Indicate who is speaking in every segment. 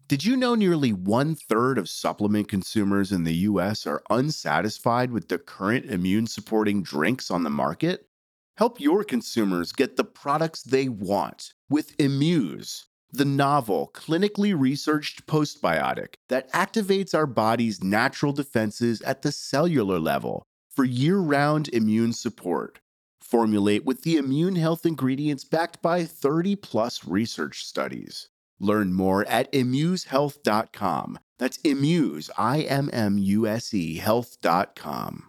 Speaker 1: Did you know nearly 1/3 of supplement consumers in the US are unsatisfied with the current immune supporting drinks on the market? Help your consumers get the products they want with Immuse, the novel, clinically researched postbiotic that activates our body's natural defenses at the cellular level for year round immune support. Formulate with the immune health ingredients backed by 30 plus research studies. Learn more at imusehealth.com. That's Immuse, IMMUSE, health.com.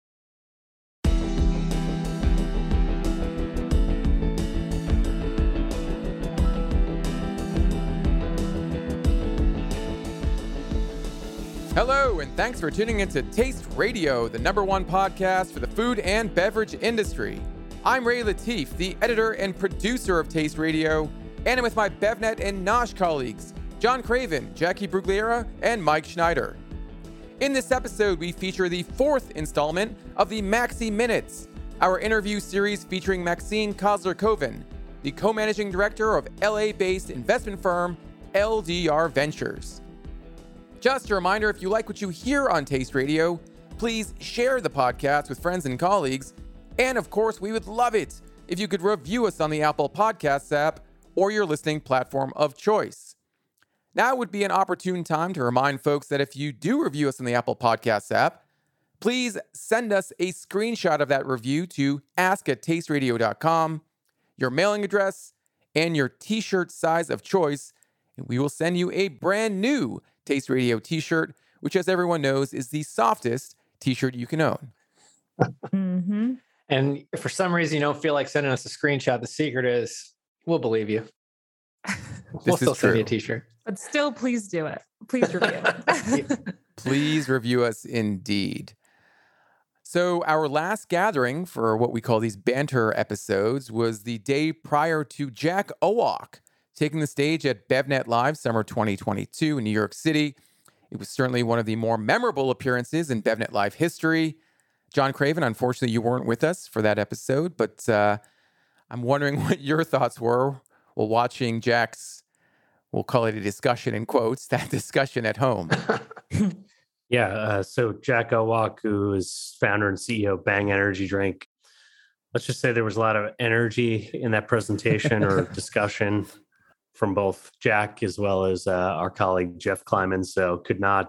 Speaker 2: Hello, and thanks for tuning into Taste Radio, the #1 podcast for the food and beverage industry. I'm Ray Latif, the editor and producer of Taste Radio, and I'm with my BevNet and Nosh colleagues, John Craven, Jackie Brugliera, and Mike Schneider. In this episode, we feature the 4th installment of the Maxi Minutes, our interview series featuring Maxine Kozler-Koven, the co-managing director of LA-based investment firm LDR Ventures. Just a reminder, if you like what you hear on Taste Radio, please share the podcast with friends and colleagues. And of course, we would love it if you could review us on the Apple Podcasts app or your listening platform of choice. Now would be an opportune time to remind folks that if you do review us on the Apple Podcasts app, please send us a screenshot of that review to ask@tasteradio.com, your mailing address, and your t-shirt size of choice, and we will send you a brand new Taste Radio t-shirt, which, as everyone knows, is the softest t-shirt you can own.
Speaker 3: Mm-hmm.
Speaker 4: And if for some reason you don't feel like sending us a screenshot, the secret is we'll believe you. We'll still send you a t-shirt.
Speaker 3: But still, please do it. Please review it.
Speaker 2: Please review us indeed. So our last gathering for what we call these banter episodes was the day prior to Jack Owoc taking the stage at BevNet Live Summer 2022 in New York City. It was certainly one of the more memorable appearances in BevNet Live history. John Craven, unfortunately, you weren't with us for that episode, but I'm wondering what your thoughts were while watching Jack's, we'll call it a discussion in quotes, that discussion at home.
Speaker 5: So Jack Owoc, who is founder and CEO of Bang Energy Drink, let's just say there was a lot of energy in that presentation or discussion from both Jack as well as our colleague Jeff Kleiman. So could not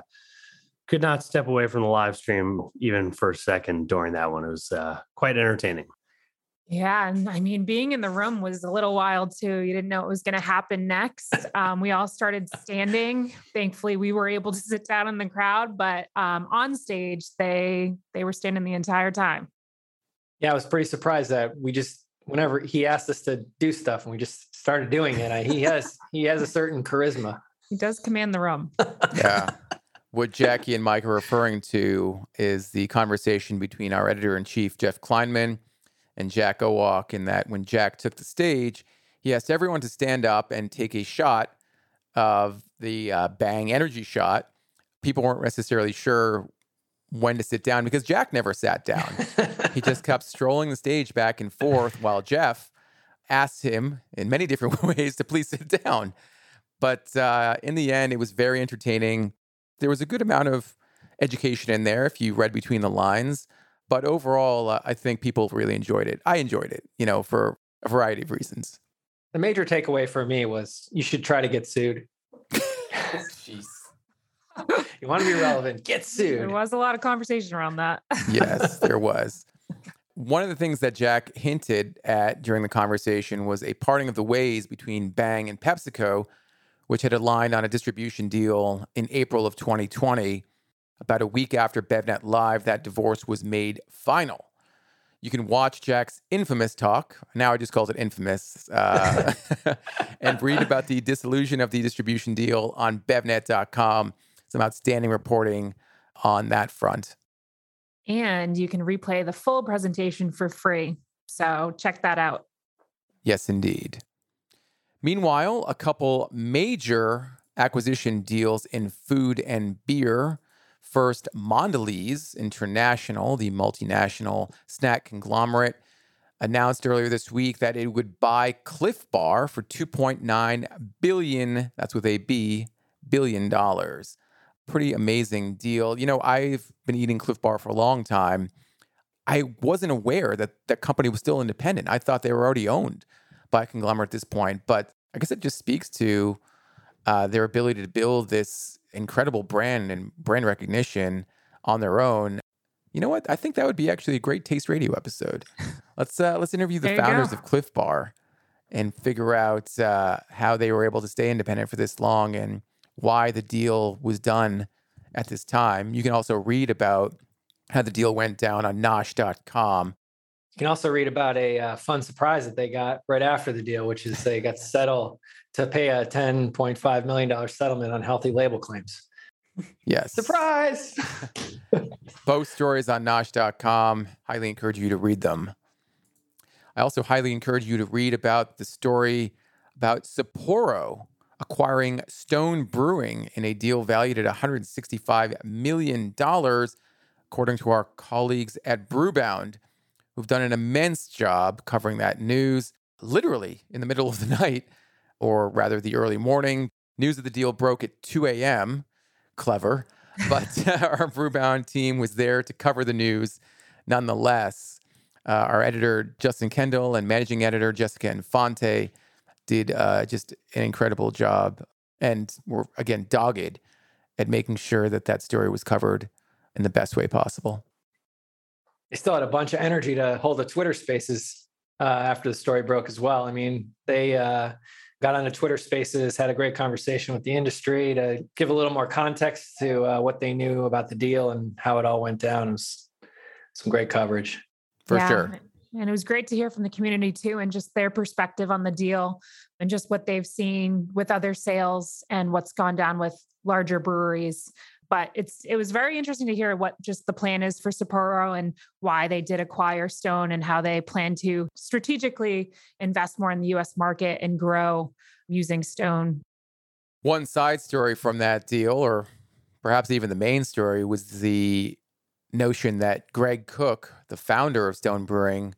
Speaker 5: step away from the live stream even for a second during that one. It was quite entertaining.
Speaker 3: Yeah. And I mean, being in the room was a little wild too. You didn't know what was going to happen next. We all started standing. Thankfully, we were able to sit down in the crowd, but on stage, they were standing the entire time.
Speaker 4: Yeah, I was pretty surprised that whenever he asked us to do stuff and we just started doing it, he has a certain charisma.
Speaker 3: He does command the room.
Speaker 2: Yeah. What Jackie and Mike are referring to is the conversation between our editor-in-chief, Jeff Kleinman, and Jack Owoc, in that when Jack took the stage, he asked everyone to stand up and take a shot of the Bang Energy shot. People weren't necessarily sure when to sit down because Jack never sat down. He just kept strolling the stage back and forth while Jeff asked him in many different ways to please sit down. But in the end, it was very entertaining. There was a good amount of education in there if you read between the lines. But overall, I think people really enjoyed it. I enjoyed it, for a variety of reasons.
Speaker 4: The major takeaway for me was you should try to get sued.
Speaker 2: Jeez.
Speaker 4: You want to be relevant, get sued.
Speaker 3: There was a lot of conversation around that.
Speaker 2: Yes, there was. One of the things that Jack hinted at during the conversation was a parting of the ways between Bang and PepsiCo, which had aligned on a distribution deal in April of 2020. About a week after BevNet Live, that divorce was made final. You can watch Jack's infamous talk, now I just called it infamous, and read about the dissolution of the distribution deal on bevnet.com. Some outstanding reporting on that front.
Speaker 3: And you can replay the full presentation for free. So check that out.
Speaker 2: Yes, indeed. Meanwhile, a couple major acquisition deals in food and beer. First, Mondelez International, the multinational snack conglomerate, announced earlier this week that it would buy Cliff Bar for $2.9 billion, that's with a B, billion. Pretty amazing deal. You know, I've been eating Cliff Bar for a long time. I wasn't aware that that company was still independent. I thought they were already owned by a conglomerate at this point. But I guess it just speaks to their ability to build this incredible brand and brand recognition on their own. You know what? I think that would be actually a great Taste Radio episode. Let's interview the
Speaker 3: There you
Speaker 2: founders
Speaker 3: go.
Speaker 2: of Cliff Bar and figure out how they were able to stay independent for this long and why the deal was done at this time. You can also read about how the deal went down on Nosh.com.
Speaker 4: You can also read about a fun surprise that they got right after the deal, which is they got settled to pay a $10.5 million settlement on healthy label claims.
Speaker 2: Yes.
Speaker 4: Surprise!
Speaker 2: Both stories on Nosh.com. Highly encourage you to read them. I also highly encourage you to read about the story about Sapporo acquiring Stone Brewing in a deal valued at $165 million, according to our colleagues at Brewbound, who've done an immense job covering that news, literally in the middle of the night, or rather the early morning. News of the deal broke at 2 a.m. Clever. But our Brewbound team was there to cover the news nonetheless. Our editor, Justin Kendall, and managing editor, Jessica Infante, did just an incredible job and were, again, dogged at making sure that that story was covered in the best way possible.
Speaker 4: They still had a bunch of energy to hold the Twitter Spaces after the story broke as well. I mean, they got on the Twitter Spaces, had a great conversation with the industry to give a little more context to what they knew about the deal and how it all went down. It was some great coverage.
Speaker 2: For sure.
Speaker 3: And it was great to hear from the community too, and just their perspective on the deal and just what they've seen with other sales and what's gone down with larger breweries. But it was very interesting to hear what just the plan is for Sapporo and why they did acquire Stone and how they plan to strategically invest more in the US market and grow using Stone.
Speaker 2: One side story from that deal, or perhaps even the main story, was the notion that Greg Cook, the founder of Stone Brewing,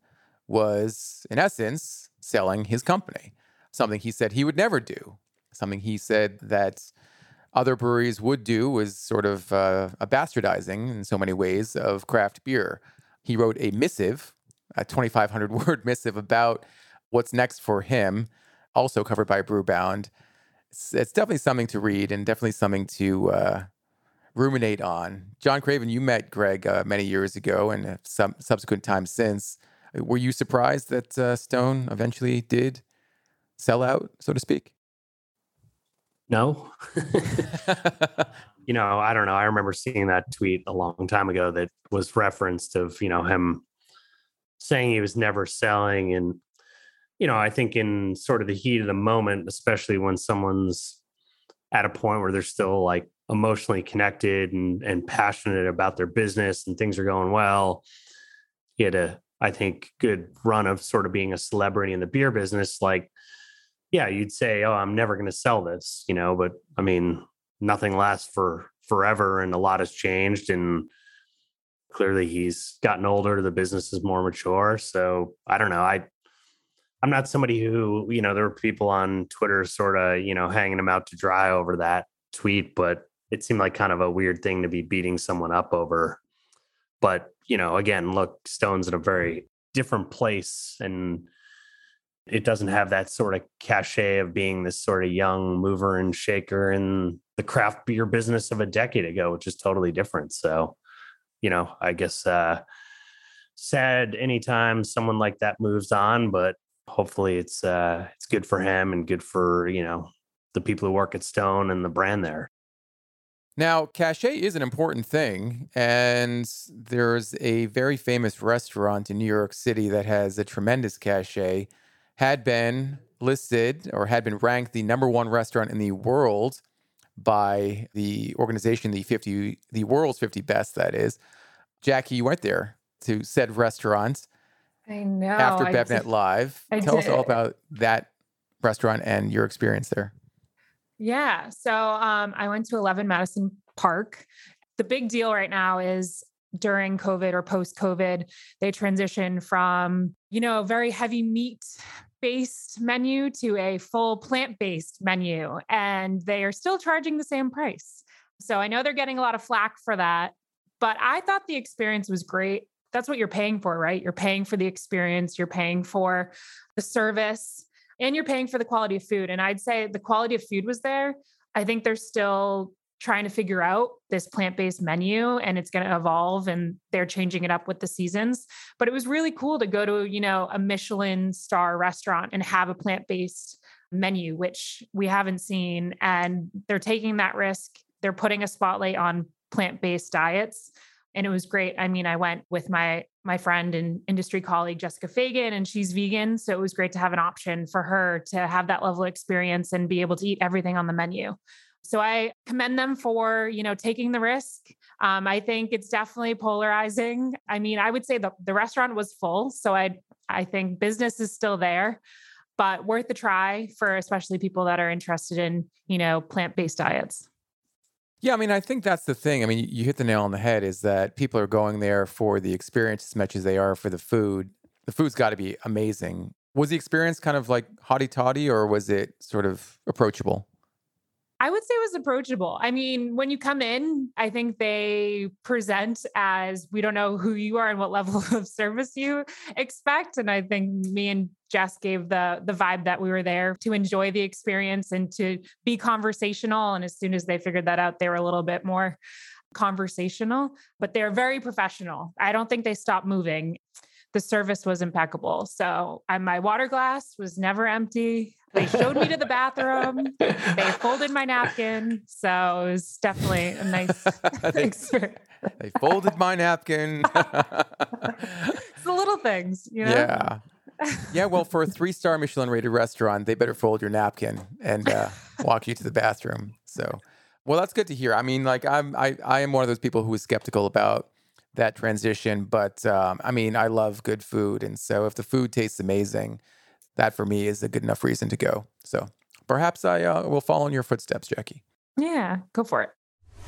Speaker 2: was in essence selling his company, something he said he would never do, something he said that other breweries would do, was sort of a bastardizing in so many ways of craft beer. He wrote a missive, a 2,500 word missive about what's next for him, also covered by Brewbound. It's definitely something to read and definitely something to ruminate on. John Craven, you met Greg many years ago and some subsequent times since. Were you surprised that Stone eventually did sell out, so to speak?
Speaker 5: No. I don't know. I remember seeing that tweet a long time ago that was referenced of, him saying he was never selling. And, I think in sort of the heat of the moment, especially when someone's at a point where they're still like emotionally connected and passionate about their business and things are going well, he had a, I think, good run of sort of being a celebrity in the beer business. Like, yeah, you'd say, oh, I'm never going to sell this, but I mean, nothing lasts for forever and a lot has changed. And clearly he's gotten older. The business is more mature. So I don't know. I'm not somebody who, there were people on Twitter sort of, hanging him out to dry over that tweet, but it seemed like kind of a weird thing to be beating someone up over. But, again, look, Stone's in a very different place and it doesn't have that sort of cachet of being this sort of young mover and shaker in the craft beer business of a decade ago, which is totally different. So, I guess sad anytime someone like that moves on, but hopefully it's good for him and good for, the people who work at Stone and the brand there.
Speaker 2: Now, cachet is an important thing, and there's a very famous restaurant in New York City that has a tremendous cachet, had been listed or had been ranked the number one restaurant in the world by the organization, the world's 50 best, that is. Jackie, you went there to said restaurant.
Speaker 3: I know.
Speaker 2: After BevNet Live. Tell us all about that restaurant and your experience there.
Speaker 3: Yeah. So I went to 11 Madison Park. The big deal right now is during COVID or post-COVID, they transitioned from, very heavy meat based menu to a full plant-based menu, and they are still charging the same price. So I know they're getting a lot of flack for that, but I thought the experience was great. That's what you're paying for, right? You're paying for the experience, you're paying for the service, and you're paying for the quality of food. And I'd say the quality of food was there. I think they're still trying to figure out this plant-based menu, and it's going to evolve, and they're changing it up with the seasons. But it was really cool to go to, a Michelin star restaurant and have a plant-based menu, which we haven't seen. And they're taking that risk. They're putting a spotlight on plant-based diets. And it was great. I mean, I went with my friend and industry colleague, Jessica Fagan, and she's vegan. So it was great to have an option for her to have that level of experience and be able to eat everything on the menu. So I commend them for, taking the risk. I think it's definitely polarizing. I mean, I would say the restaurant was full. So I think business is still there, but worth a try for especially people that are interested in, plant-based diets.
Speaker 2: Yeah, I mean, I think that's the thing. I mean, you hit the nail on the head, is that people are going there for the experience as much as they are for the food. The food's got to be amazing. Was the experience kind of like hotty-toddy, or was it sort of approachable?
Speaker 3: I would say it was approachable. I mean, when you come in, I think they present as, we don't know who you are and what level of service you expect. And I think me and Jess gave the vibe that we were there to enjoy the experience and to be conversational. And as soon as they figured that out, they were a little bit more conversational, but they're very professional. I don't think they stopped moving. The service was impeccable. So my water glass was never empty. They showed me to the bathroom. They folded my napkin. So it was definitely a nice experience.
Speaker 2: They folded my napkin.
Speaker 3: It's the little things,
Speaker 2: Yeah. Yeah, well, for a 3-star Michelin rated restaurant, they better fold your napkin and walk you to the bathroom. So, well, that's good to hear. I mean, like I am one of those people who is skeptical about that transition, but I mean, I love good food. And so if the food tastes amazing, that for me is a good enough reason to go. So perhaps I will follow in your footsteps, Jackie.
Speaker 3: Yeah, go for it.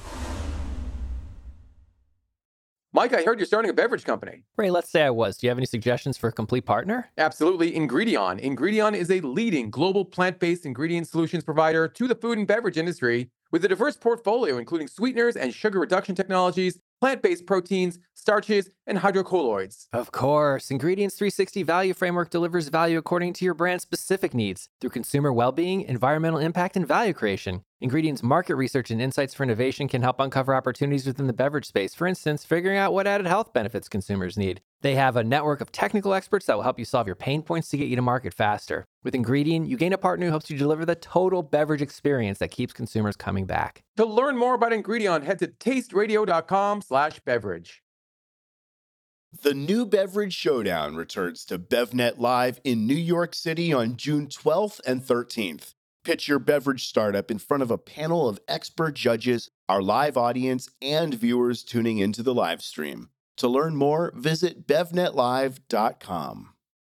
Speaker 2: Mike, I heard you're starting a beverage company.
Speaker 6: Ray, let's say I was. Do you have any suggestions for a complete partner?
Speaker 2: Absolutely. Ingredion. Ingredion is a leading global plant-based ingredient solutions provider to the food and beverage industry with a diverse portfolio, including sweeteners and sugar reduction technologies, plant-based proteins, starches, and hydrocolloids.
Speaker 6: Of course. Ingredients 360 Value Framework delivers value according to your brand's specific needs through consumer well-being, environmental impact, and value creation. Ingredients market research and insights for innovation can help uncover opportunities within the beverage space. For instance, figuring out what added health benefits consumers need. They have a network of technical experts that will help you solve your pain points to get you to market faster. With Ingredion, you gain a partner who helps you deliver the total beverage experience that keeps consumers coming back.
Speaker 2: To learn more about Ingredion, head to tasteradio.com/beverage.
Speaker 1: The New Beverage Showdown returns to BevNet Live in New York City on June 12th and 13th. Pitch your beverage startup in front of a panel of expert judges, our live audience, and viewers tuning into the live stream. To learn more, visit bevnetlive.com.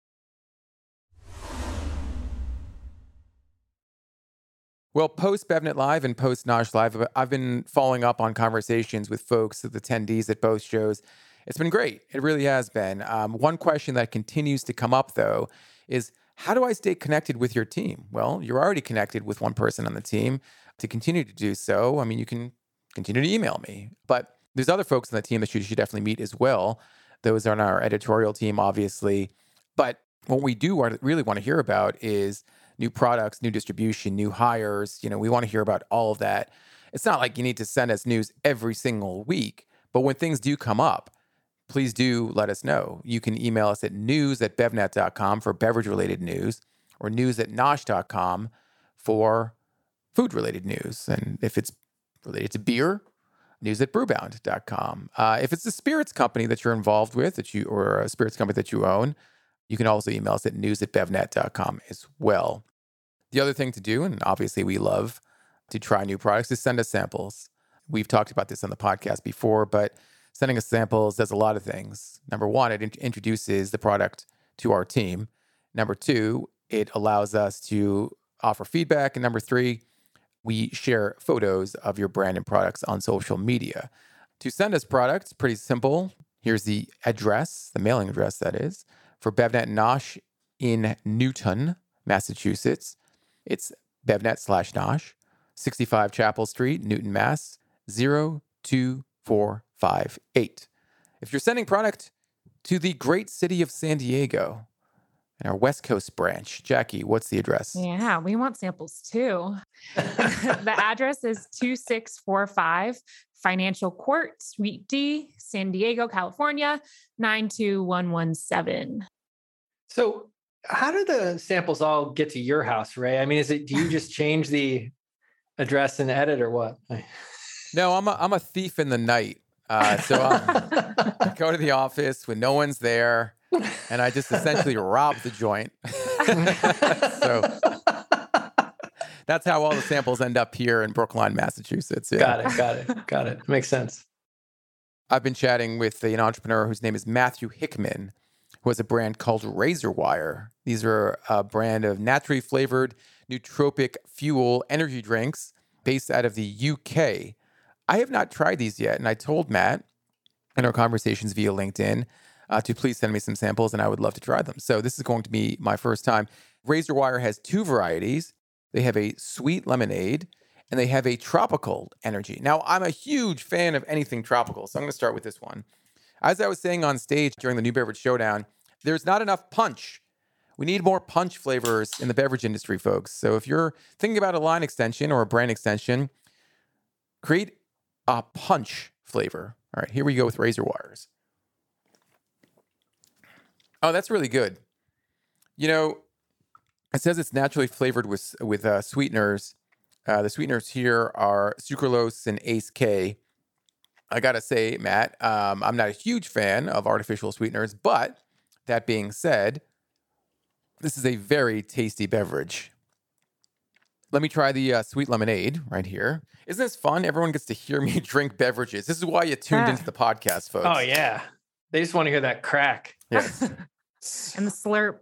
Speaker 2: Well, post BevNet Live and post Nosh Live, I've been following up on conversations with folks, the attendees at both shows. It's been great. It really has been. One question that continues to come up, though, is how do I stay connected with your team? Well, you're already connected with one person on the team. To continue to do so, I mean, you can continue to email me. But there's other folks on the team that you should definitely meet as well. Those are on our editorial team, obviously. But what we do really want to hear about is new products, new distribution, new hires. We want to hear about all of that. It's not like you need to send us news every single week, but when things do come up, please do let us know. You can email us at news@bevnet.com for beverage-related news, or news@nosh.com for food-related news. And if it's related to beer, news@brewbound.com. If it's a spirits company that you're involved with, or a spirits company that you own, you can also email us at news@bevnet.com as well. The other thing to do, and obviously we love to try new products, is send us samples. We've talked about this on the podcast before, but sending us samples does a lot of things. Number one, it introduces the product to our team. Number two, it allows us to offer feedback. And number three, we share photos of your brand and products on social media. To send us products, pretty simple. Here's the address, the mailing address that is. For BevNet and Nosh, in Newton, Massachusetts. It's BevNet/Nosh, 65 Chapel Street, Newton, Mass. 02458. If you're sending product to the great city of San Diego and our West Coast branch, Jackie, what's the address?
Speaker 3: Yeah, we want samples too. The address is 2645 Financial Court, Suite D, San Diego, California, 92117.
Speaker 4: So how do the samples all get to your house, Ray? I mean, do you just change the address and edit or what?
Speaker 2: No, I'm a thief in the night. So I go to the office when no one's there, and I just essentially rob the joint. So that's how all the samples end up here in Brookline, Massachusetts. Yeah.
Speaker 4: Got it. Makes sense.
Speaker 2: I've been chatting with an entrepreneur whose name is Matthew Hickman, who has a brand called Razor Wire. These are a brand of naturally flavored nootropic fuel energy drinks based out of the UK. I have not tried these yet, and I told Matt in our conversations via LinkedIn to please send me some samples, and I would love to try them. So this is going to be my first time. Razor Wire has two varieties. They have a sweet lemonade, and they have a tropical energy. Now, I'm a huge fan of anything tropical, so I'm going to start with this one. As I was saying on stage during the New Beverage Showdown, there's not enough punch. We need more punch flavors in the beverage industry, folks. So if you're thinking about a line extension or a brand extension, create a punch flavor. All right, here we go with Razor Wires. Oh, that's really good. You know, it says it's naturally flavored with sweeteners. The sweeteners here are sucralose and Ace K. I gotta say, Matt, I'm not a huge fan of artificial sweeteners, but that being said, this is a very tasty beverage. Let me try the sweet lemonade right here. Isn't this fun? Everyone gets to hear me drink beverages. This is why you tuned into the podcast, folks.
Speaker 4: Oh, yeah. They just want to hear that crack.
Speaker 2: Yes.
Speaker 3: And the slurp.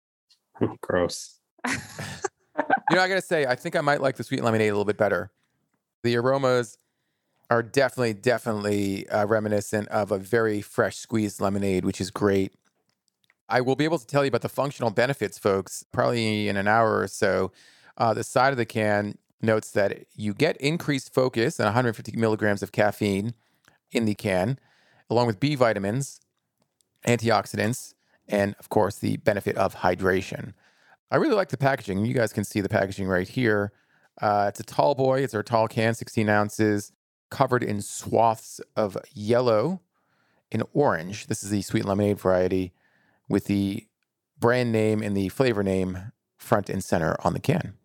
Speaker 5: Gross.
Speaker 2: You know, I got to say, I think I might like the sweet lemonade a little bit better. The aromas are definitely reminiscent of a very fresh squeezed lemonade, which is great. I will be able to tell you about the functional benefits, folks, probably in an hour or so. The side of the can notes that you get increased focus and 150 milligrams of caffeine in the can, along with B vitamins, antioxidants, and, of course, the benefit of hydration. I really like the packaging. You guys can see the packaging right here. It's a tall boy. It's our tall can, 16 ounces, covered in swaths of yellow and orange. This is the sweet lemonade variety with the brand name and the flavor name front and center on the can.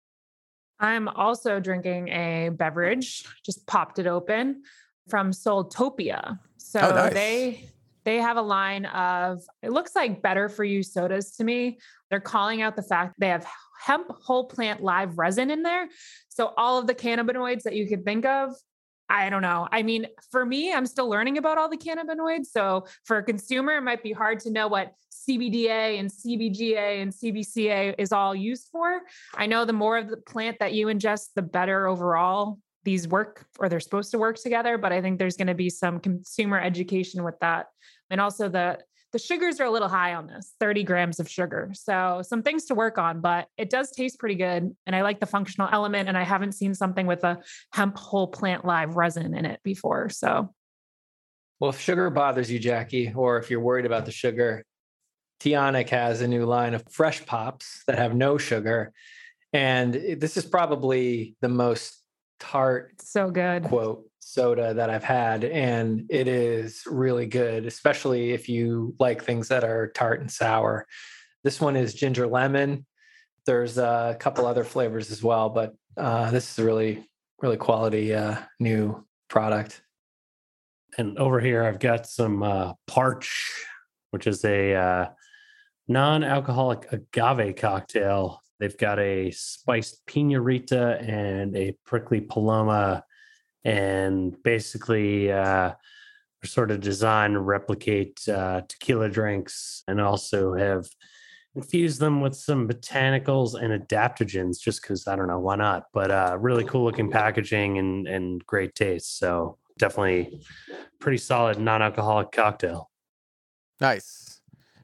Speaker 3: I'm also drinking a beverage, just popped it open, from Soultopia. So
Speaker 2: nice.
Speaker 3: they have a line of, it looks like better for you sodas to me. They're calling out the fact they have hemp whole plant live resin in there. So all of the cannabinoids that you could think of, I don't know. I mean, for me, I'm still learning about all the cannabinoids. So for a consumer, it might be hard to know what CBDA and CBGA and CBCA is all used for. I know the more of the plant that you ingest, the better overall these work, or they're supposed to work together. But I think there's going to be some consumer education with that. And also the sugars are a little high on this, 30 grams of sugar. So some things to work on, but it does taste pretty good. And I like the functional element, and I haven't seen something with a hemp whole plant live resin in it before. So,
Speaker 4: well, if sugar bothers you, Jackie, or if you're worried about the sugar, Tionic has a new line of fresh pops that have no sugar. And this is probably the most tart,
Speaker 3: so good,
Speaker 4: quote, soda that I've had. And it is really good, especially if you like things that are tart and sour. This one is ginger lemon. There's a couple other flavors as well, but this is a really, really quality new product.
Speaker 5: And over here, I've got some Parch, which is a non-alcoholic agave cocktail. They've got a spiced Piñarita and a prickly Paloma, and basically sort of designed to replicate tequila drinks, and also have infused them with some botanicals and adaptogens just because, I don't know, why not? But really cool looking packaging and great taste. So definitely pretty solid non-alcoholic cocktail.
Speaker 2: Nice.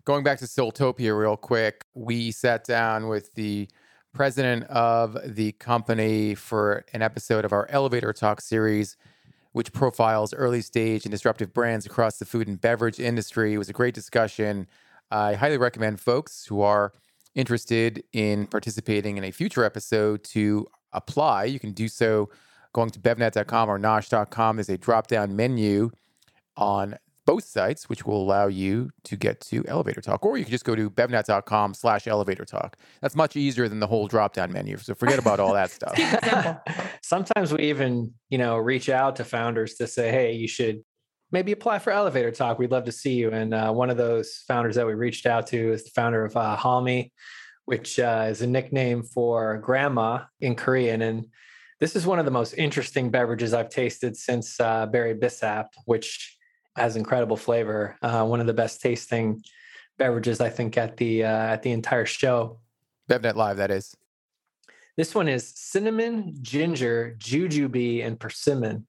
Speaker 2: Going back to Soultopia real quick, we sat down with the president of the company for an episode of our Elevator Talk series, which profiles early stage and disruptive brands across the food and beverage industry. It was a great discussion. I highly recommend folks who are interested in participating in a future episode to apply. You can do so going to bevnet.com or nosh.com. There's a drop-down menu on both sites, which will allow you to get to Elevator Talk. Or you can just go to bevnet.com/elevator talk. That's much easier than the whole drop-down menu. So forget about all that stuff.
Speaker 4: Sometimes we even, reach out to founders to say, hey, you should maybe apply for Elevator Talk. We'd love to see you. And one of those founders that we reached out to is the founder of Halmi, which is a nickname for grandma in Korean. And this is one of the most interesting beverages I've tasted since Berry Bissap, which has incredible flavor. One of the best tasting beverages, I think, at the entire show.
Speaker 2: BevNet Live, that is.
Speaker 4: This one is cinnamon, ginger, jujube, and persimmon.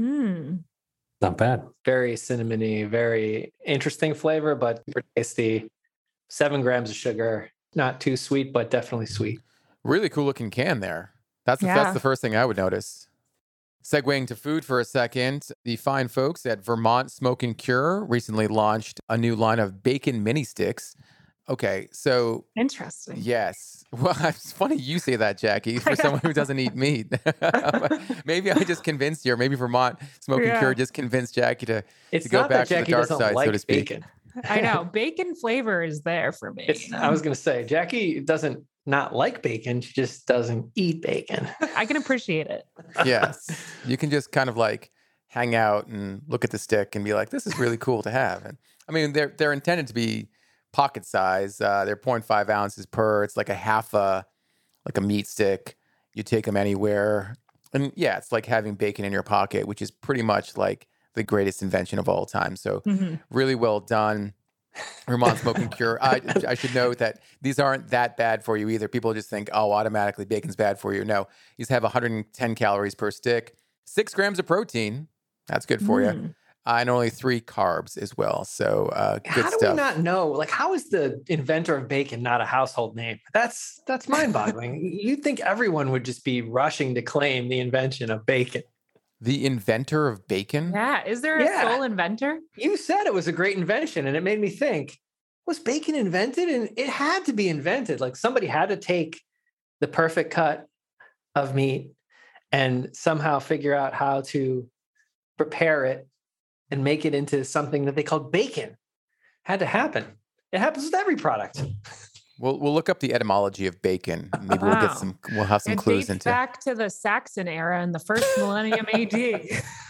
Speaker 5: Not bad.
Speaker 4: Very cinnamony, very interesting flavor, but super tasty. 7 grams of sugar. Not too sweet, but definitely sweet.
Speaker 2: Really cool looking can there. That's the first thing I would notice. Segueing to food for a second, the fine folks at Vermont Smoke and Cure recently launched a new line of bacon mini sticks. Okay, so...
Speaker 3: Interesting.
Speaker 2: Yes. Well, it's funny you say that, Jackie, for someone who doesn't eat meat. Maybe I just convinced you, or maybe Vermont Smoke and Cure just convinced Jackie to go back to the dark side, so to speak.
Speaker 4: Bacon.
Speaker 3: I know. Bacon flavor is there for me.
Speaker 4: I was going to say, Jackie doesn't not like bacon. She just doesn't eat bacon.
Speaker 3: I can appreciate it.
Speaker 2: Yes. You can just kind of like hang out and look at the stick and be like, this is really cool to have. And I mean, they're intended to be pocket size. They're 0.5 ounces per. It's like a meat stick. You take them anywhere. And yeah, it's like having bacon in your pocket, which is pretty much like the greatest invention of all time. So really well done. Vermont Smoke and Cure. I should note that these aren't that bad for you either. People just think, oh, automatically bacon's bad for you. No, these have 110 calories per stick, 6 grams of protein. That's good for you. And only 3 carbs as well. So good
Speaker 4: how
Speaker 2: stuff.
Speaker 4: do we not know? Like, how is the inventor of bacon not a household name? That's mind-boggling. You'd think everyone would just be rushing to claim the invention of bacon.
Speaker 2: The inventor of bacon?
Speaker 3: Yeah. Is there a sole inventor?
Speaker 4: You said it was a great invention, and it made me think, was bacon invented? And it had to be invented. Like, somebody had to take the perfect cut of meat and somehow figure out how to prepare it and make it into something that they called bacon. Had to happen. It happens with every product.
Speaker 2: We'll look up the etymology of bacon. Maybe we'll have some clues
Speaker 3: dates
Speaker 2: into
Speaker 3: back to the Saxon era in the first millennium AD.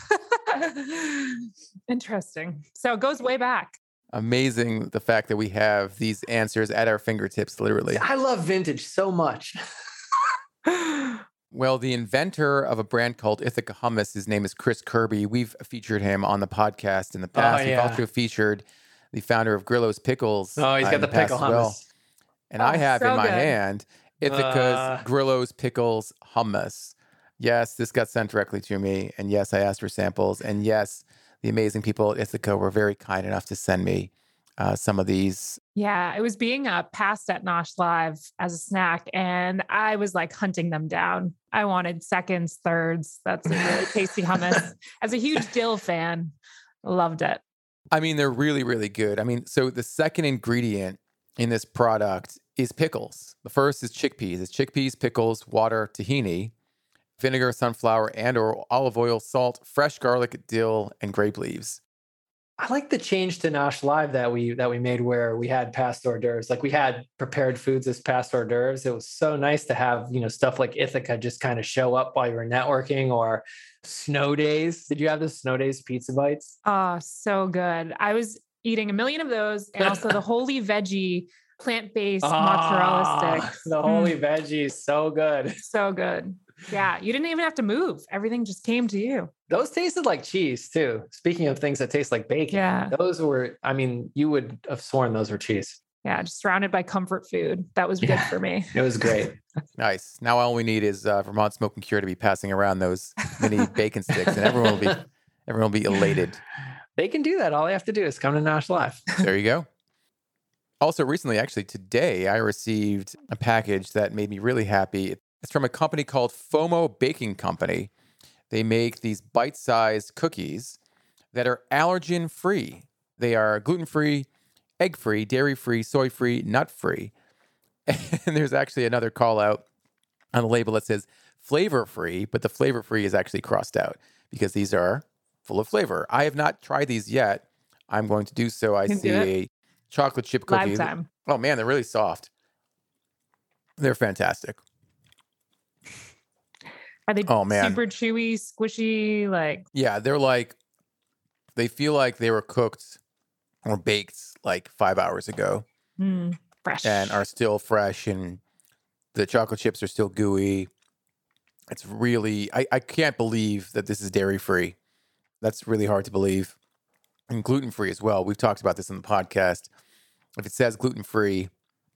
Speaker 3: Interesting. So it goes way back.
Speaker 2: Amazing the fact that we have these answers at our fingertips, literally.
Speaker 4: I love vintage so much.
Speaker 2: Well, the inventor of a brand called Ithaca Hummus, his name is Chris Kirby. We've featured him on the podcast in the past. We've also featured the founder of Grillo's Pickles.
Speaker 4: Oh, he's got the pickle hummus. Well.
Speaker 2: And I have in my hand Ithaca's Grillo's Pickles Hummus. Yes, this got sent directly to me. And yes, I asked for samples. And yes, the amazing people at Ithaca were very kind enough to send me some of these.
Speaker 3: Yeah, it was being passed at Nosh Live as a snack. And I was like hunting them down. I wanted seconds, thirds. That's a really tasty hummus. As a huge dill fan, loved it.
Speaker 2: I mean, they're really, really good. I mean, so the second ingredient in this product is pickles. The first is chickpeas. It's chickpeas, pickles, water, tahini, vinegar, sunflower, and or olive oil, salt, fresh garlic, dill, and grape leaves.
Speaker 4: I like the change to Nosh Live that we made where we had past hors d'oeuvres. Like, we had prepared foods as past hors d'oeuvres. It was so nice to have, stuff like Ithaca just kind of show up while you were networking, or Snow Days. Did you have the Snow Days pizza bites?
Speaker 3: Oh, so good. I was eating a million of those, and also the Holy Veggie plant-based mozzarella sticks.
Speaker 4: The Holy Veggie is so good.
Speaker 3: So good. Yeah, you didn't even have to move. Everything just came to you.
Speaker 4: Those tasted like cheese too. Speaking of things that taste like bacon, those were, you would have sworn those were cheese.
Speaker 3: Yeah, just surrounded by comfort food. That was good for me.
Speaker 4: It was great.
Speaker 2: Nice. Now all we need is Vermont Smoke and Cure to be passing around those mini bacon sticks, and everyone will be elated.
Speaker 4: They can do that. All they have to do is come to Nosh Live.
Speaker 2: There you go. Also, recently, actually today, I received a package that made me really happy. It's from a company called FOMO Baking Company. They make these bite-sized cookies that are allergen-free. They are gluten-free, egg-free, dairy-free, soy-free, nut-free. And there's actually another call out on the label that says flavor-free, but the flavor-free is actually crossed out because these are full of flavor. I have not tried these yet. I'm going to do so. I see a chocolate chip cookie.
Speaker 3: Lifetime.
Speaker 2: Oh man, they're really soft. They're fantastic.
Speaker 3: Are they
Speaker 2: man.
Speaker 3: super chewy, squishy? Like,
Speaker 2: Yeah, they feel like they were cooked or baked like 5 hours ago
Speaker 3: fresh
Speaker 2: and are still fresh, and the chocolate chips are still gooey. It's really, I can't believe that this is dairy-free. That's really hard to believe. And gluten-free as well. We've talked about this in the podcast. If it says gluten-free,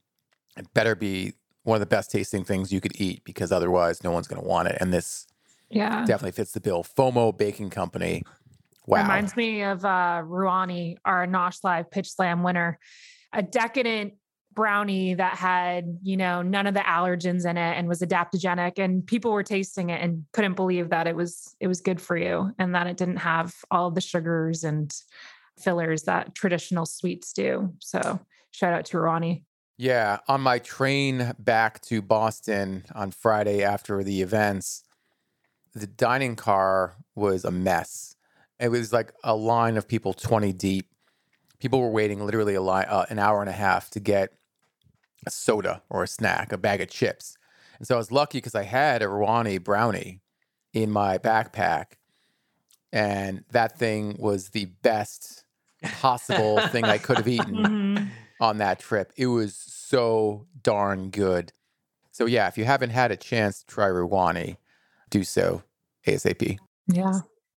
Speaker 2: it better be one of the best tasting things you could eat, because otherwise no one's going to want it. And this definitely fits the bill. FOMO Baking Company. Wow.
Speaker 3: Reminds me of Ruani, our Nosh Live Pitch Slam winner, a decadent brownie that had, none of the allergens in it and was adaptogenic, and people were tasting it and couldn't believe that it was good for you and that it didn't have all of the sugars and fillers that traditional sweets do. So shout out to Ruani.
Speaker 2: Yeah, on my train back to Boston on Friday after the events, the dining car was a mess. It was like a line of people 20 deep. People were waiting literally an hour and a half to get a soda or a snack, a bag of chips. And so I was lucky because I had a Ruani brownie in my backpack, and that thing was the best possible thing I could have eaten on that trip. It was so darn good. So yeah, if you haven't had a chance to try Ruani, do so ASAP.
Speaker 3: Yeah.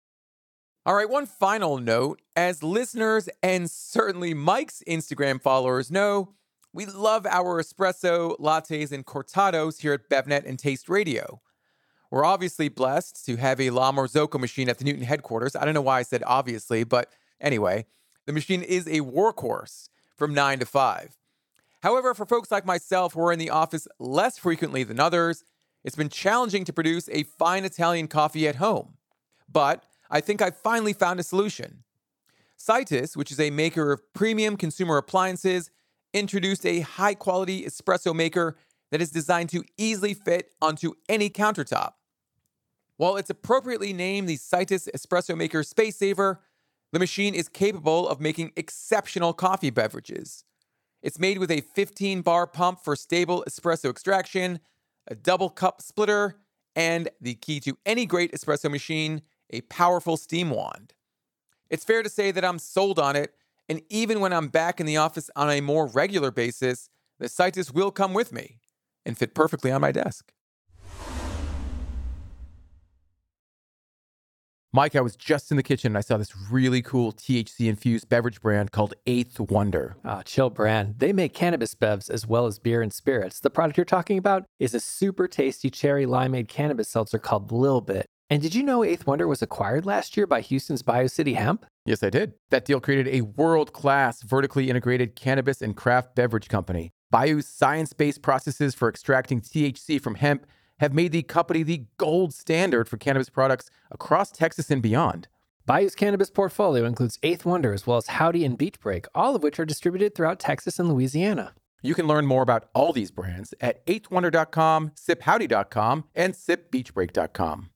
Speaker 2: All right, one final note. As listeners and certainly Mike's Instagram followers know, we love our espresso, lattes, and cortados here at BevNet and Taste Radio. We're obviously blessed to have a La Marzocco machine at the Newton headquarters. I don't know why I said obviously, but anyway, the machine is a workhorse from 9 to 5. However, for folks like myself who are in the office less frequently than others, it's been challenging to produce a fine Italian coffee at home. But I think I finally found a solution. Citus, which is a maker of premium consumer appliances, introduced a high-quality espresso maker that is designed to easily fit onto any countertop. While it's appropriately named the Citus Espresso Maker Space Saver, the machine is capable of making exceptional coffee beverages. It's made with a 15-bar pump for stable espresso extraction, a double cup splitter, and the key to any great espresso machine, a powerful steam wand. It's fair to say that I'm sold on it, and even when I'm back in the office on a more regular basis, the Citus will come with me and fit perfectly on my desk. Mike, I was just in the kitchen and I saw this really cool THC-infused beverage brand called Eighth Wonder.
Speaker 6: Chill brand. They make cannabis bevs as well as beer and spirits. The product you're talking about is a super tasty cherry limeade cannabis seltzer called Lil Bit. And did you know Eighth Wonder was acquired last year by Houston's BioCity Hemp?
Speaker 2: Yes, I did. That deal created a world-class vertically integrated cannabis and craft beverage company. Bio's science-based processes for extracting THC from hemp have made the company the gold standard for cannabis products across Texas and beyond.
Speaker 6: Bio's cannabis portfolio includes Eighth Wonder as well as Howdy and Beach Break, all of which are distributed throughout Texas and Louisiana.
Speaker 2: You can learn more about all these brands at eighthwonder.com, siphowdy.com, and sipbeachbreak.com.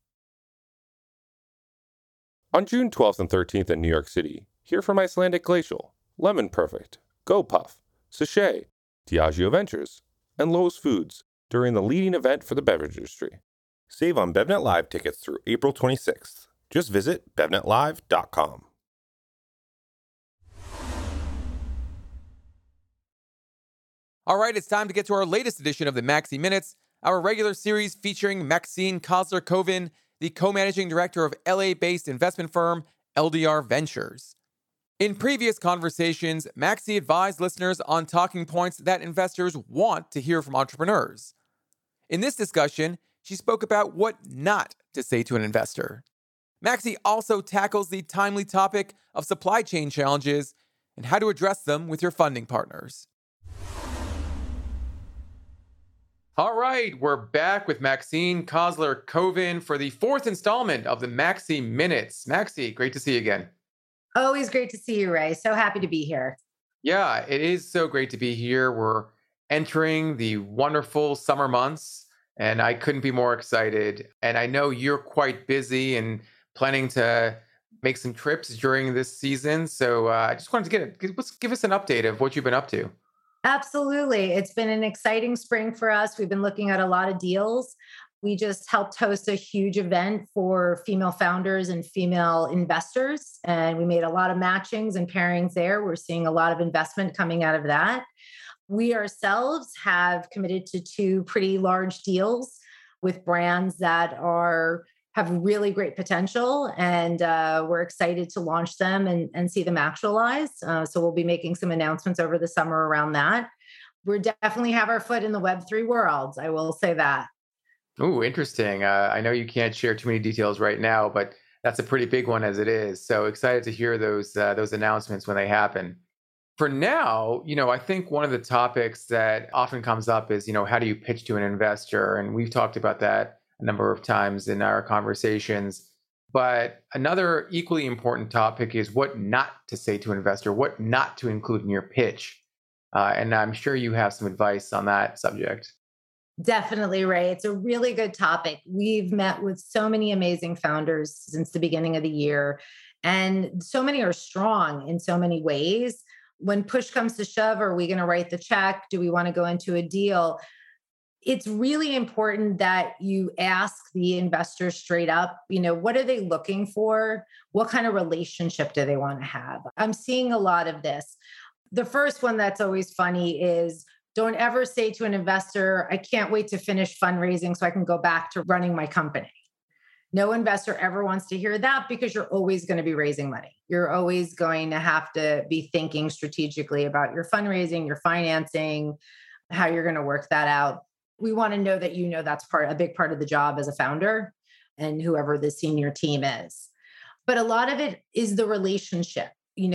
Speaker 7: On June 12th and 13th in New York City, hear from Icelandic Glacial, Lemon Perfect, GoPuff, Sachet, Diageo Ventures, and Lowe's Foods during the leading event for the beverage industry. Save on BevNet Live tickets through April 26th. Just visit bevnetlive.com.
Speaker 2: All right, it's time to get to our latest edition of the Maxi Minutes, our regular series featuring Maxine Kozler-Koven, the co-managing director of LA-based investment firm LDR Ventures. In previous conversations, Maxie advised listeners on talking points that investors want to hear from entrepreneurs. In this discussion, she spoke about what not to say to an investor. Maxie also tackles the timely topic of supply chain challenges and how to address them with your funding partners. All right, we're back with Maxine Kozler-Koven for the fourth installment of the Maxi Minutes. Maxi, great to see you again.
Speaker 8: Always great to see you, Ray. So happy to be here.
Speaker 2: Yeah, it is so great to be here. We're entering the wonderful summer months, and I couldn't be more excited. And I know you're quite busy and planning to make some trips during this season. So I just wanted to give us an update of what you've been up to.
Speaker 8: Absolutely. It's been an exciting spring for us. We've been looking at a lot of deals. We just helped host a huge event for female founders and female investors, and we made a lot of matchings and pairings there. We're seeing a lot of investment coming out of that. We ourselves have committed to 2 pretty large deals with brands that have really great potential, and we're excited to launch them and see them actualize. So we'll be making some announcements over the summer around that. We definitely have our foot in the Web3 world, I will say that.
Speaker 2: Oh, interesting. I know you can't share too many details right now, but that's a pretty big one as it is. So excited to hear those announcements when they happen. For now, I think one of the topics that often comes up is, how do you pitch to an investor? And we've talked about that a number of times in our conversations. But another equally important topic is what not to say to an investor, what not to include in your pitch. And I'm sure you have some advice on that subject.
Speaker 8: Definitely, Ray. It's a really good topic. We've met with so many amazing founders since the beginning of the year, and so many are strong in so many ways. When push comes to shove, are we going to write the check? Do we want to go into a deal? It's really important that you ask the investor straight up, what are they looking for? What kind of relationship do they want to have? I'm seeing a lot of this. The first one that's always funny is, don't ever say to an investor, I can't wait to finish fundraising so I can go back to running my company. No investor ever wants to hear that, because you're always going to be raising money. You're always going to have to be thinking strategically about your fundraising, your financing, how you're going to work that out. We want to know that that's a big part of the job as a founder and whoever the senior team is. But a lot of it is the relationship,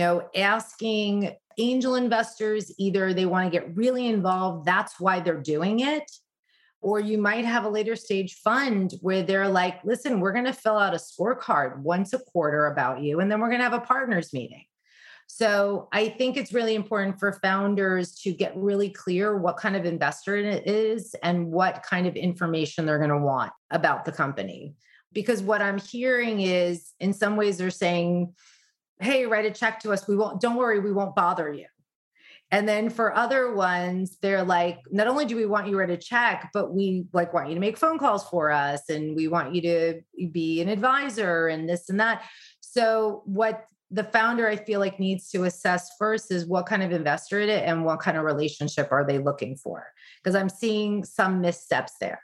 Speaker 8: asking angel investors, either they want to get really involved, that's why they're doing it. Or you might have a later stage fund where they're like, listen, we're going to fill out a scorecard once a quarter about you, and then we're going to have a partners meeting. So I think it's really important for founders to get really clear what kind of investor it is and what kind of information they're going to want about the company. Because what I'm hearing is, in some ways they're saying, hey, write a check to us. Don't worry, we won't bother you. And then for other ones, they're like, not only do we want you to write a check, but we want you to make phone calls for us, and we want you to be an advisor and this and that. So what the founder, I feel like, needs to assess first is what kind of investor it is and what kind of relationship are they looking for? Because I'm seeing some missteps there.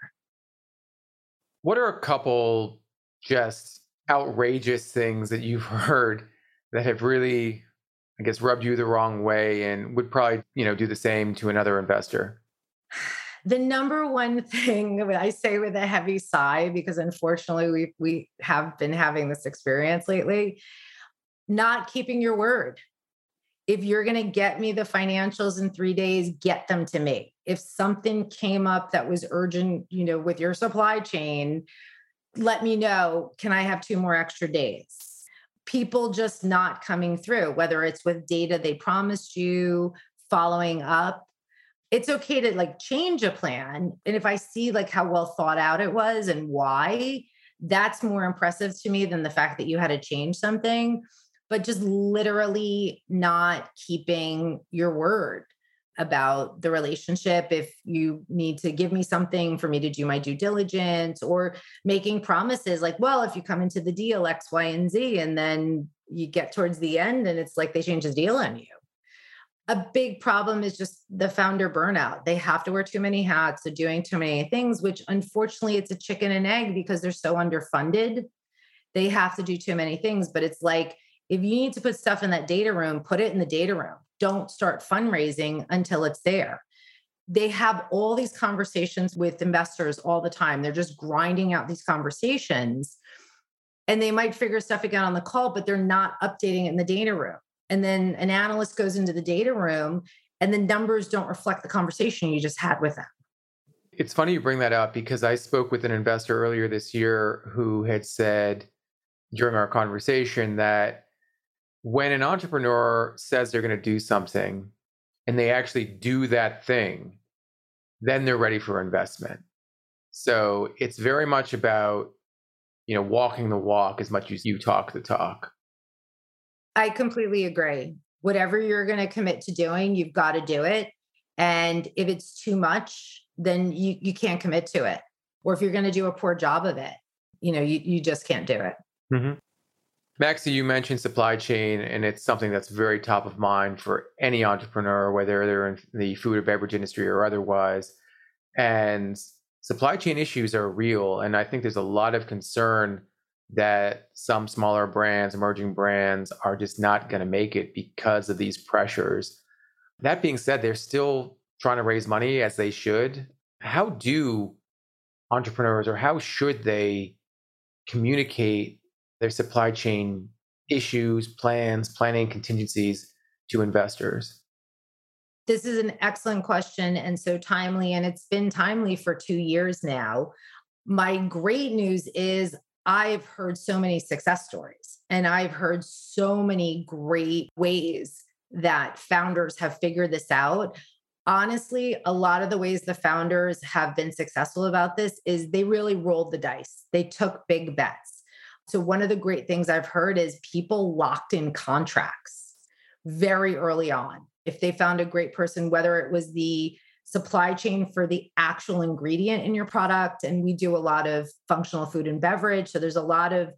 Speaker 2: What are a couple just outrageous things that you've heard that have really, I guess, rubbed you the wrong way and would probably, do the same to another investor?
Speaker 8: The number one thing I say with a heavy sigh, because unfortunately we have been having this experience lately, not keeping your word. If you're going to get me the financials in 3 days, get them to me. If something came up that was urgent, with your supply chain, let me know. Can I have 2 more extra days? People just not coming through, whether it's with data they promised you, following up. It's okay to change a plan. And if I see how well thought out it was and why, that's more impressive to me than the fact that you had to change something. But just literally not keeping your word about the relationship. If you need to give me something for me to do my due diligence, or making promises well, if you come into the deal X, Y, and Z, and then you get towards the end and it's like they change the deal on you. A big problem is just the founder burnout. They have to wear too many hats. They're doing too many things, which unfortunately it's a chicken and egg because they're so underfunded. They have to do too many things, but it's if you need to put stuff in that data room, put it in the data room. Don't start fundraising until it's there. They have all these conversations with investors all the time. They're just grinding out these conversations, and they might figure stuff again on the call, but they're not updating it in the data room. And then an analyst goes into the data room and the numbers don't reflect the conversation you just had with them.
Speaker 2: It's funny you bring that up because I spoke with an investor earlier this year who had said during our conversation that when an entrepreneur says they're going to do something and they actually do that thing, then they're ready for investment. So it's very much about, walking the walk as much as you talk the talk.
Speaker 8: I completely agree. Whatever you're going to commit to doing, you've got to do it. And if it's too much, then you can't commit to it. Or if you're going to do a poor job of it, you just can't do it.
Speaker 2: Mm-hmm. Maxie, you mentioned supply chain, and it's something that's very top of mind for any entrepreneur, whether they're in the food or beverage industry or otherwise. And supply chain issues are real. And I think there's a lot of concern that some smaller brands, emerging brands, are just not going to make it because of these pressures. That being said, they're still trying to raise money as they should. How do entrepreneurs, or how should they communicate their supply chain issues, planning, contingencies to investors?
Speaker 8: This is an excellent question and so timely, and it's been timely for 2 years now. My great news is I've heard so many success stories, and I've heard so many great ways that founders have figured this out. Honestly, a lot of the ways the founders have been successful about this is they really rolled the dice. They took big bets. So one of the great things I've heard is people locked in contracts very early on. If they found a great person, whether it was the supply chain for the actual ingredient in your product, and we do a lot of functional food and beverage. So there's a lot of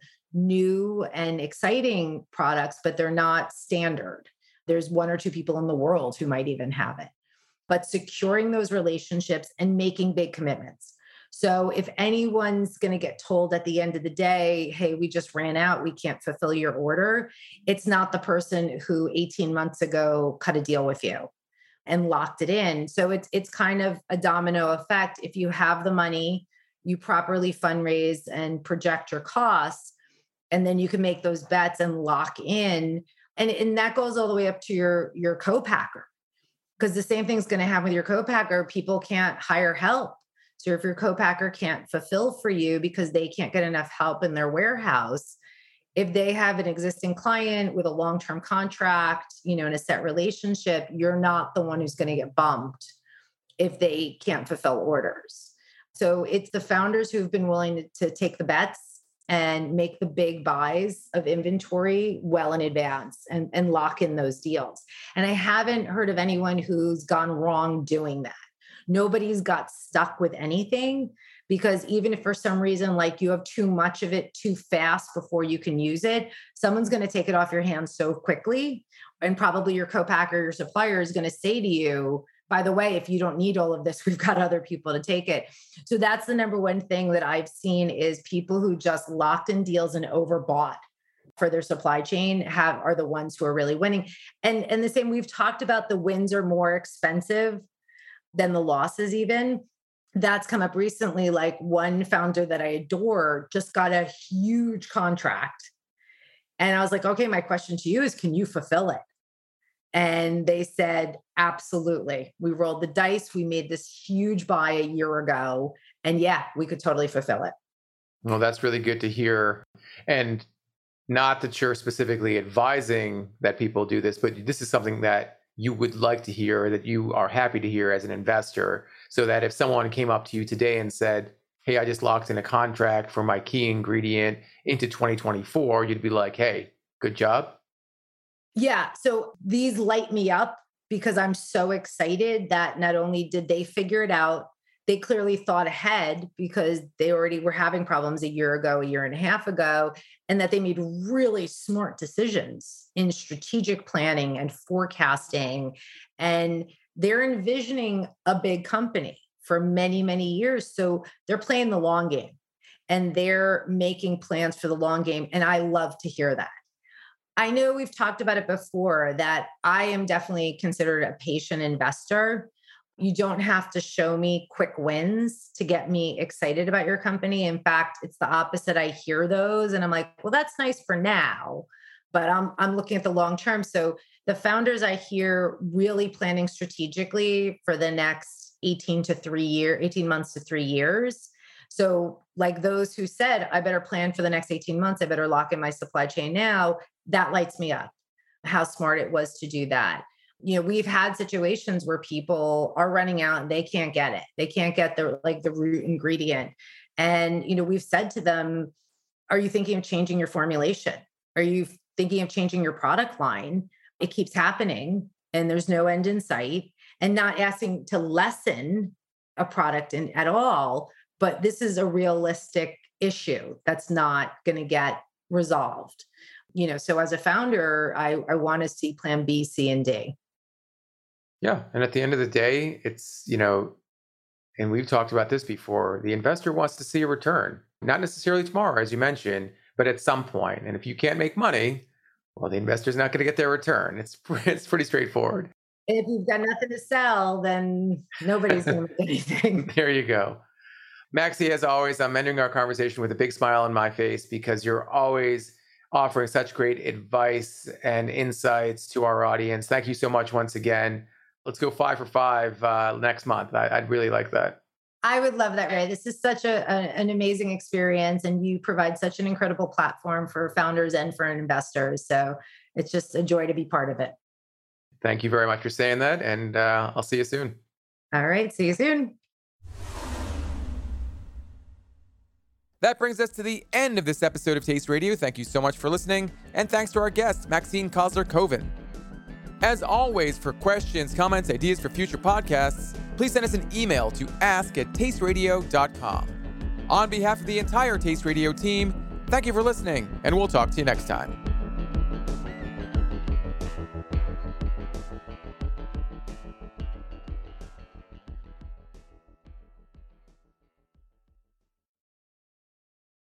Speaker 8: new and exciting products, but they're not standard. There's 1 or 2 people in the world who might even have it. But securing those relationships and making big commitments. So if anyone's going to get told at the end of the day, hey, we just ran out, we can't fulfill your order, it's not the person who 18 months ago cut a deal with you and locked it in. So it's kind of a domino effect. If you have the money, you properly fundraise and project your costs, and then you can make those bets and lock in. And that goes all the way up to your co-packer, because the same thing's going to happen with your co-packer. People can't hire help. So if your co-packer can't fulfill for you because they can't get enough help in their warehouse, if they have an existing client with a long-term contract, in a set relationship, you're not the one who's going to get bumped if they can't fulfill orders. So it's the founders who've been willing to take the bets and make the big buys of inventory well in advance and lock in those deals. And I haven't heard of anyone who's gone wrong doing that. Nobody's got stuck with anything, because even if for some reason, like you have too much of it too fast before you can use it, someone's going to take it off your hands so quickly. And probably your co-packer, your supplier is going to say to you, by the way, if you don't need all of this, we've got other people to take it. So that's the number one thing that I've seen is people who just locked in deals and overbought for their supply chain are the ones who are really winning. And the same, we've talked about the wins are more expensive than the losses even. That's come up recently. Like one founder that I adore just got a huge contract. And I was like, okay, my question to you is, can you fulfill it? And they said, absolutely. We rolled the dice. We made this huge buy a year ago. And yeah, we could totally fulfill it.
Speaker 2: Well, that's really good to hear. And not that you're specifically advising that people do this, but this is something that you would like to hear, that you are happy to hear as an investor, so that if someone came up to you today and said, hey, I just locked in a contract for my key ingredient into 2024, you'd be like, hey, good job.
Speaker 8: Yeah. So these light me up because I'm so excited that not only did they figure it out, they clearly thought ahead because they already were having problems a year ago, a year and a half ago, and that they made really smart decisions in strategic planning and forecasting. And they're envisioning a big company for many, many years. So they're playing the long game and they're making plans for the long game. And I love to hear that. I know we've talked about it before that I am definitely considered a patient investor. You don't have to show me quick wins to get me excited about your company. In fact, it's the opposite. I hear those and I'm like, well, that's nice for now, but I'm looking at the long term. So The founders I hear really planning strategically for the next 18 months to 3 years. So like those who said, I better plan for the next 18 months, I better lock in my supply chain now, that lights me up, how smart it was to do that. We've had situations where people are running out and they can't get it. They can't get the root ingredient. And, we've said to them, are you thinking of changing your formulation? Are you thinking of changing your product line? It keeps happening and there's no end in sight, and not asking to lessen a product at all. But this is a realistic issue that's not going to get resolved. So as a founder, I want to see plan B, C, and D.
Speaker 2: Yeah. And at the end of the day, it's, and we've talked about this before, the investor wants to see a return, not necessarily tomorrow, as you mentioned, but at some point. And if you can't make money, well, the investor's not going to get their return. It's pretty straightforward.
Speaker 8: If you've got nothing to sell, then nobody's going to make anything.
Speaker 2: There you go. Maxie, as always, I'm ending our conversation with a big smile on my face because you're always offering such great advice and insights to our audience. Thank you so much once again. Let's go 5 for 5 next month. I'd really like that.
Speaker 8: I would love that, Ray. This is such an amazing experience, and you provide such an incredible platform for founders and for investors. So it's just a joy to be part of it.
Speaker 2: Thank you very much for saying that, and I'll see you soon.
Speaker 8: All right. See you soon.
Speaker 2: That brings us to the end of this episode of Taste Radio. Thank you so much for listening, and thanks to our guest, Maxine Kozler-Koven. As always, for questions, comments, ideas for future podcasts, please send us an email to ask@tasteradio.com. On behalf of the entire Taste Radio team, thank you for listening, and we'll talk to you next time.